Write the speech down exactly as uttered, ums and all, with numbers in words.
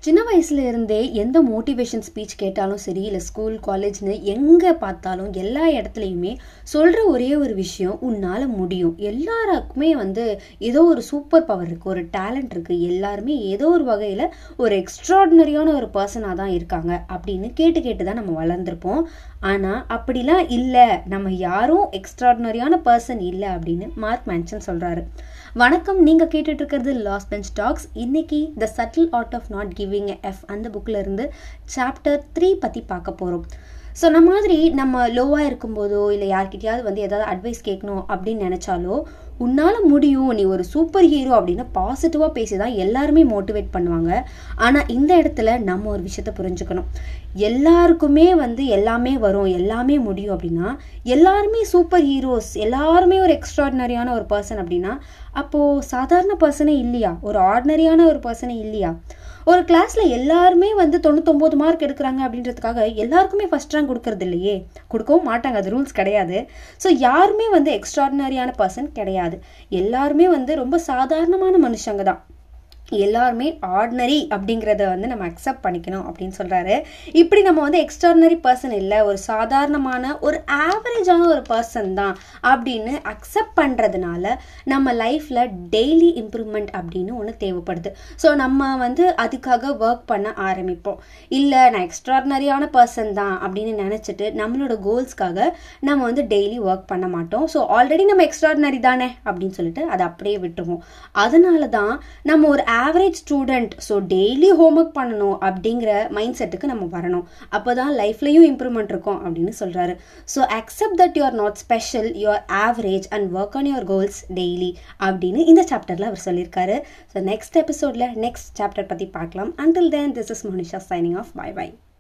சின்ன வயசுல இருந்தே எந்த மோட்டிவேஷன் ஸ்பீச் கேட்டாலும் சரி, இல்லை ஸ்கூல் காலேஜ்னு எங்கே பார்த்தாலும் எல்லா இடத்துலையுமே சொல்கிற ஒரே ஒரு விஷயம், உன்னால் முடியும். எல்லாருக்குமே வந்து ஏதோ ஒரு சூப்பர் பவர் இருக்குது, ஒரு டேலண்ட் இருக்குது, எல்லாருமே ஏதோ ஒரு வகையில் ஒரு எக்ஸ்ட்ராடினரியான ஒரு பர்சனாக தான் இருக்காங்க அப்படின்னு கேட்டு கேட்டு தான் நம்ம வளர்ந்துருப்போம். ஆனால் அப்படிலாம் இல்லை, நம்ம யாரும் எக்ஸ்ட்ராடினரியான பர்சன் இல்லை அப்படின்னு மார்க் மேன்சன் சொல்கிறாரு. வணக்கம், நீங்கள் கேட்டுட்டு இருக்கிறது லாஸ்ட் பெஞ்ச் டாக்ஸ். இன்னைக்கு the subtle art of not giving a F அந்த புக்கில் இருந்து சாப்டர் த்ரீ பற்றி பார்க்க போகிறோம். சொன்ன மாதிரி நம்ம லோவாக இருக்கும்போதோ இல்லை யார்கிட்டயாவது வந்து ஏதாவது அட்வைஸ் கேட்கணும் அப்படின்னு நினச்சாலோ, உன்னால் முடியும், நீ ஒரு சூப்பர் ஹீரோ அப்படின்னு பாசிட்டிவாக பேசி தான் எல்லாருமே மோட்டிவேட் பண்ணுவாங்க. ஆனால் இந்த இடத்துல நம்ம ஒரு விஷயத்த புரிஞ்சுக்கணும். எல்லாருக்குமே வந்து எல்லாமே வரும், எல்லாமே முடியும் அப்படின்னா, எல்லாருமே சூப்பர் ஹீரோஸ், எல்லாருமே ஒரு எக்ஸ்ட்ராடினரியான ஒரு பர்சன் அப்படின்னா, அப்போது சாதாரண பர்சனே இல்லையா, ஒரு ஆர்டினரியான ஒரு பர்சனே இல்லையா? ஒரு கிளாஸில் எல்லாருமே வந்து தொண்ணூத்தொம்பது மார்க் எடுக்கிறாங்க அப்படின்றதுக்காக எல்லாருக்குமே ஃபஸ்ட் ரேங்க் கொடுக்கறது இல்லையே, கொடுக்கவும் மாட்டாங்க, அது ரூல்ஸ் கிடையாது. ஸோ யாருமே வந்து எக்ஸ்ட்ராடினரியான பர்சன் கிடையாது. எல்லாருமே வந்து ரொம்ப சாதாரணமான மனுஷங்க தான். எல்லாருமே ஆர்டினரி அப்படிங்கிறத வந்து நம்ம அக்செப்ட் பண்ணிக்கணும் அப்படின்னு சொல்கிறாரு. இப்படி நம்ம வந்து எக்ஸ்ட்ராடினரி பர்சன் இல்லை, ஒரு சாதாரணமான ஒரு ஆவரேஜான ஒரு பர்சன் தான் அப்படின்னு அக்செப்ட் பண்ணுறதுனால நம்ம லைஃப்பில் டெய்லி இம்ப்ரூவ்மெண்ட் அப்படின்னு ஒன்று தேவைப்படுது. ஸோ நம்ம வந்து அதுக்காக ஒர்க் பண்ண ஆரம்பிப்போம். இல்லை நான் எக்ஸ்ட்ராடினரியான பர்சன் தான் அப்படின்னு நினச்சிட்டு நம்மளோட கோல்ஸ்க்காக நம்ம வந்து டெய்லி ஒர்க் பண்ண மாட்டோம். ஸோ ஆல்ரெடி நம்ம எக்ஸ்ட்ராடினரி தானே அப்படின்னு சொல்லிட்டு அதை அப்படியே விட்டுருவோம். அதனால தான் நம்ம ஒரு average student, so daily homework பண்ணணும் அப்படிங்கிற மைண்ட் செட்டுக்கு நம்ம வரணும். அப்போ தான் லைஃப்லையும் இம்ப்ரூவ்மெண்ட் இருக்கும் அப்படின்னு சொல்கிறாரு. So accept that you are not special, you are average and work on your goals daily அப்படின்னு இந்த சாப்டரில் அவர் சொல்லியிருக்காரு. ஸோ நெக்ஸ்ட் எபிசோடில் நெக்ஸ்ட் சாப்டர் பற்றி பார்க்கலாம். Until then, this is Monisha signing off. Bye by.